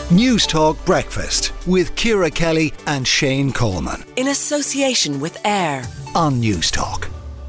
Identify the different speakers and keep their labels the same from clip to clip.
Speaker 1: News Talk Breakfast with Ciara Kelly and Shane Coleman.
Speaker 2: In association with AIR
Speaker 1: On News Talk.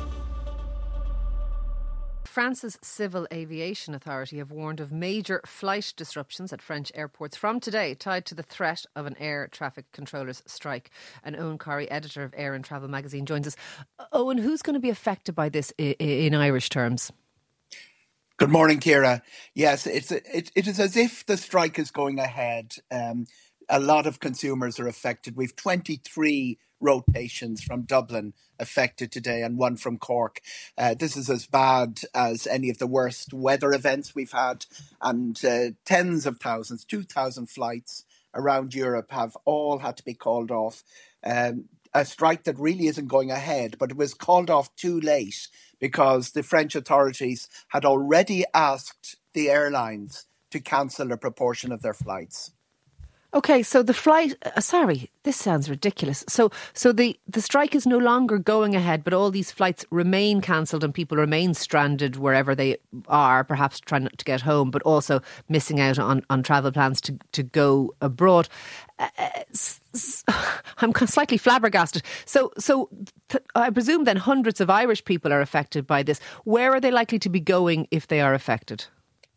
Speaker 3: France's Civil Aviation Authority have warned of major flight disruptions at French airports from today, tied to the threat of an air traffic controllers' strike. And Owen Corrie, editor of Air and Travel magazine, joins us. Owen, who's going to be affected by this in Irish terms?
Speaker 4: Good morning, Ciara. Yes, it is as if the strike is going ahead. A lot of consumers are affected. We've 23 rotations from Dublin affected today and one from Cork. This is as bad as any of the worst weather events we've had, and tens of thousands, 2,000 flights around Europe have all had to be called off. A strike that really isn't going ahead, but it was called off too late because the French authorities had already asked the airlines to cancel a proportion of their flights.
Speaker 3: Okay, so the flight... sorry, this sounds ridiculous. So the strike is no longer going ahead, but all these flights remain cancelled and people remain stranded wherever they are, perhaps trying to get home, but also missing out on travel plans to go abroad. I'm slightly flabbergasted. So I presume then hundreds of Irish people are affected by this. Where are they likely to be going if they are affected?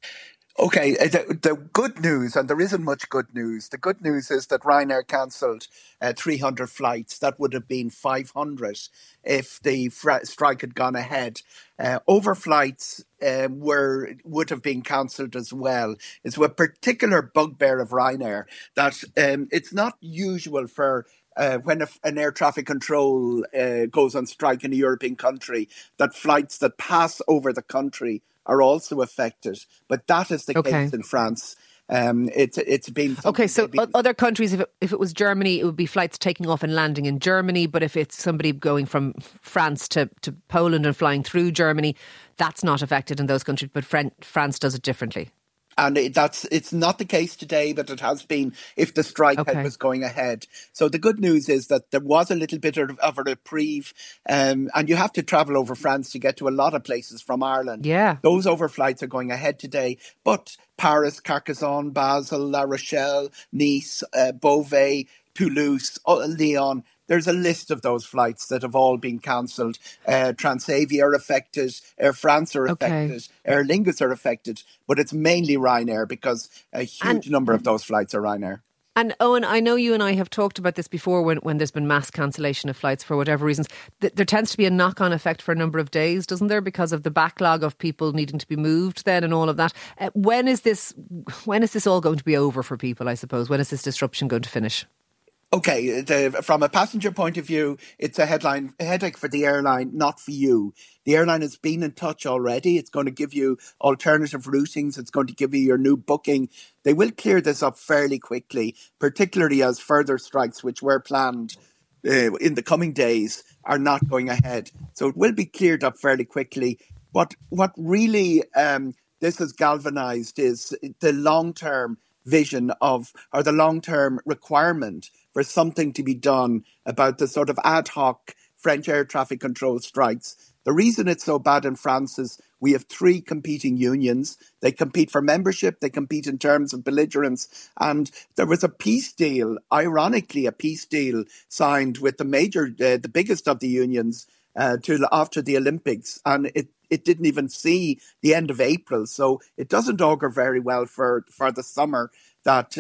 Speaker 4: Okay, the good news, and there isn't much good news, the good news is that Ryanair cancelled 300 flights. That would have been 500 if the strike had gone ahead. Overflights would have been cancelled as well. It's a particular bugbear of Ryanair that it's not usual for when an air traffic control goes on strike in a European country, that flights that pass over the country are also affected. But that is the case in France. It's been...
Speaker 3: Okay, so other countries, if it was Germany, it would be flights taking off and landing in Germany. But if it's somebody going from France to Poland and flying through Germany, that's not affected in those countries. But France does it differently.
Speaker 4: And it's not the case today, but it has been if the strike was going ahead. So the good news is that there was a little bit of a reprieve, and you have to travel over France to get to a lot of places from Ireland.
Speaker 3: Yeah.
Speaker 4: Those overflights are going ahead today, but Paris, Carcassonne, Basel, La Rochelle, Nice, Beauvais, Toulouse, Lyon, there's a list of those flights that have all been cancelled. Transavia are affected, Air France are affected, Aer Lingus are affected, but it's mainly Ryanair because a huge number of those flights are Ryanair.
Speaker 3: And Owen, I know you and I have talked about this before when there's been mass cancellation of flights for whatever reasons. There tends to be a knock-on effect for a number of days, doesn't there? Because of the backlog of people needing to be moved then and all of that. When is this all going to be over for people, I suppose? When is this disruption going to finish?
Speaker 4: Okay, from a passenger point of view, it's a headache for the airline, not for you. The airline has been in touch already. It's going to give you alternative routings. It's going to give you your new booking. They will clear this up fairly quickly, particularly as further strikes, which were planned in the coming days, are not going ahead. So it will be cleared up fairly quickly. What really this has galvanised is the long-term vision of, or the long-term requirement for something to be done about the sort of ad hoc French air traffic control strikes. The reason it's so bad in France is we have 3 competing unions. They compete for membership, they compete in terms of belligerence, and there was a peace deal, ironically a peace deal signed with the biggest of the unions after the Olympics, and it didn't even see the end of April, so it doesn't augur very well for the summer that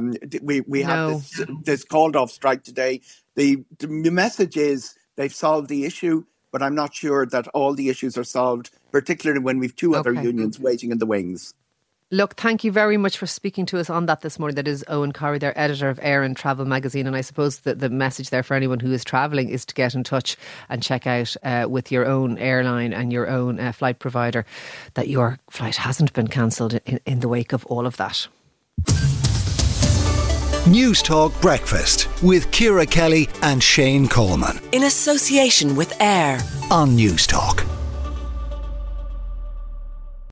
Speaker 4: we have this called off strike today. The message is they've solved the issue, but I'm not sure that all the issues are solved, particularly when we've 2 other unions waiting in the wings.
Speaker 3: Look, thank you very much for speaking to us on that this morning. That is Owen Corrie, their editor of Air and Travel magazine. And I suppose that the message there for anyone who is travelling is to get in touch and check out with your own airline and your own flight provider that your flight hasn't been cancelled in the wake of all of that.
Speaker 1: News Talk Breakfast with Ciara Kelly and Shane Coleman.
Speaker 2: In association with AIR
Speaker 1: On News Talk.